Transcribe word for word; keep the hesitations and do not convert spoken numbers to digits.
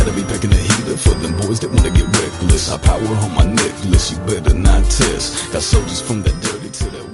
Gotta be packing the heater for them boys that wanna get reckless. I power on my necklace, you better not test. Got soldiers from that dirty to that